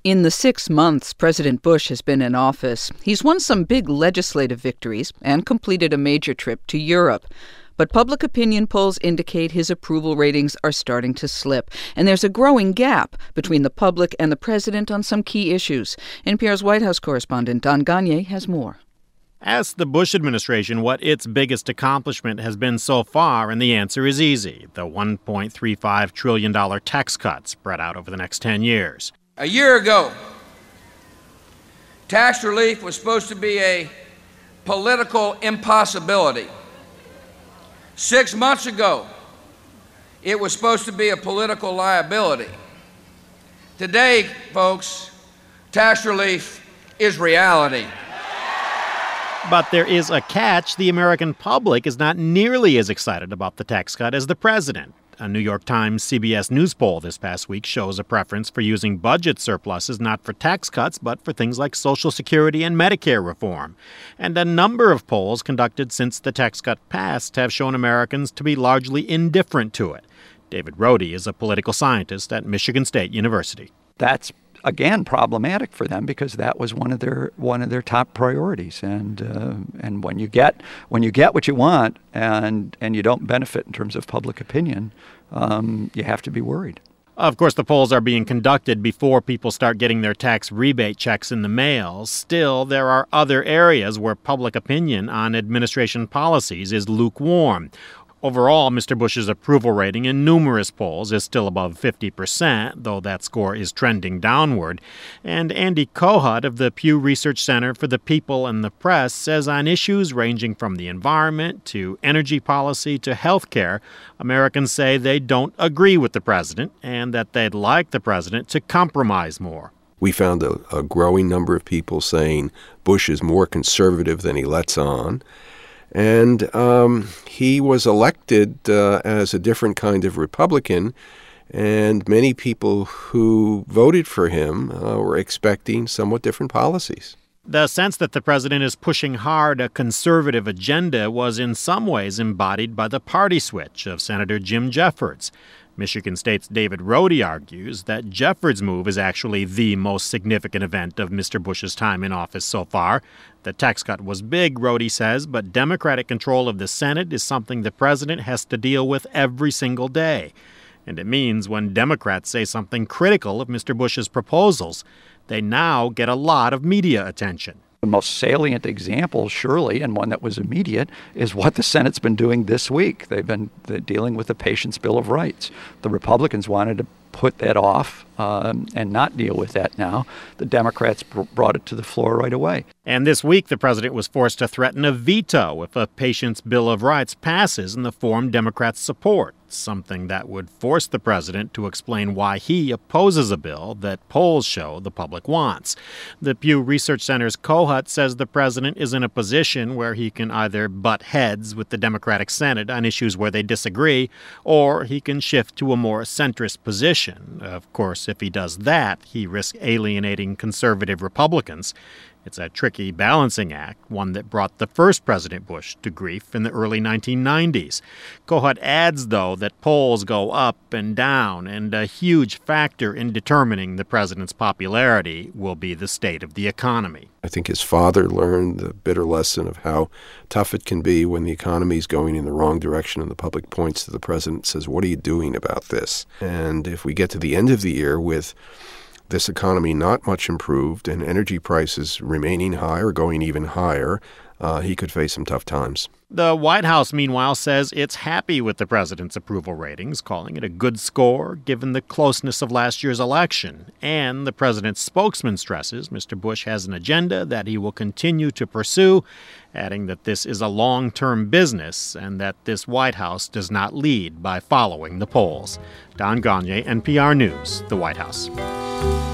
In the 6 months President Bush has been in office, he's won some big legislative victories and completed a major trip to Europe. But public opinion polls indicate his approval ratings are starting to slip, and there's a growing gap between the public and the president on some key issues. NPR's White House correspondent Don Gonyea has more. Ask the Bush administration what its biggest accomplishment has been so far, and the answer is easy: the $1.35 trillion tax cut spread out over the next 10 years. A year ago, tax relief was supposed to be a political impossibility. 6 months ago, it was supposed to be a political liability. Today, folks, tax relief is reality. But there is a catch. The American public is not nearly as excited about the tax cut as the president. A New York Times CBS News poll this past week shows a preference for using budget surpluses not for tax cuts, but for things like Social Security and Medicare reform. And a number of polls conducted since the tax cut passed have shown Americans to be largely indifferent to it. David Rohde is a political scientist at Michigan State University. That's again problematic for them because that was one of their top priorities, and when you get what you want and you don't benefit in terms of public opinion, you have to be worried. Of course, the polls are being conducted before people start getting their tax rebate checks in the mail. Still, there are other areas where public opinion on administration policies is lukewarm. Overall, Mr. Bush's approval rating in numerous polls is still above 50%, though that score is trending downward. And Andy Kohut of the Pew Research Center for the People and the Press says on issues ranging from the environment to energy policy to health care, Americans say they don't agree with the president and that they'd like the president to compromise more. We found a growing number of people saying Bush is more conservative than he lets on. And he was elected as a different kind of Republican, and many people who voted for him were expecting somewhat different policies. The sense that the president is pushing hard a conservative agenda was in some ways embodied by the party switch of Senator Jim Jeffords. Michigan State's David Rohde argues that Jeffords' move is actually the most significant event of Mr. Bush's time in office so far. The tax cut was big, Rohde says, but Democratic control of the Senate is something the president has to deal with every single day. And it means when Democrats say something critical of Mr. Bush's proposals, they now get a lot of media attention. The most salient example, surely, and one that was immediate, is what the Senate's been doing this week. They've been dealing with the Patients' Bill of Rights. The Republicans wanted to put that off and not deal with that now. The Democrats brought it to the floor right away. And this week, the president was forced to threaten a veto if a Patients' Bill of Rights passes in the form Democrats support, something that would force the president to explain why he opposes a bill that polls show the public wants. The Pew Research Center's Kohut says the president is in a position where he can either butt heads with the Democratic Senate on issues where they disagree, or he can shift to a more centrist position. Of course, if he does that, he risks alienating conservative Republicans. It's a tricky balancing act, one that brought the first President Bush to grief in the early 1990s. Kohut adds, though, that polls go up and down, and a huge factor in determining the president's popularity will be the state of the economy. I think his father learned the bitter lesson of how tough it can be when the economy is going in the wrong direction and the public points to the president and says, "What are you doing about this?" And if we get to the end of the year with this economy not much improved and energy prices remaining high or going even higher, he could face some tough times. The White House, meanwhile, says it's happy with the president's approval ratings, calling it a good score given the closeness of last year's election. And the president's spokesman stresses Mr. Bush has an agenda that he will continue to pursue, adding that this is a long-term business and that this White House does not lead by following the polls. Don Gonyea, NPR News, the White House.